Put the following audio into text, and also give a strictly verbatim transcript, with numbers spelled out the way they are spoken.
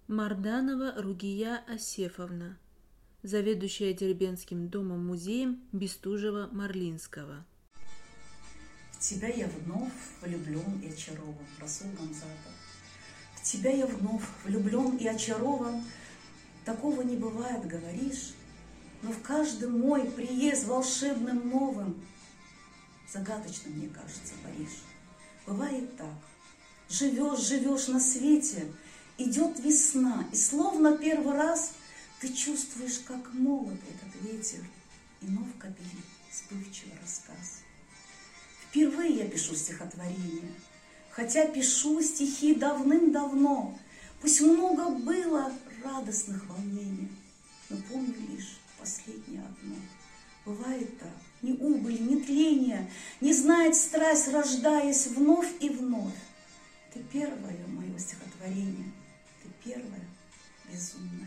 Марданова Ругия Асефовна, заведующая Дербентским домом-музеем Бестужева-Марлинского. В тебя я вновь влюблен и очарован, Расул Гамзатов. В тебя я вновь влюблен и очарован, такого не бывает, говоришь, но в каждый мой приезд волшебным новым загадочно, мне кажется, Париж. Бывает так, живешь, живешь на свете, идет весна, и словно первый раз ты чувствуешь, как молод этот ветер, и нов капель сбывчивый рассказ. Впервые я пишу стихотворение, хотя пишу стихи давным-давно. Пусть много было радостных волнений, но помню лишь последнее одно. Бывает так, ни убыль, ни тление не знает страсть, рождаясь вновь и вновь. Ты первое мое стихотворение, ты первое безумное.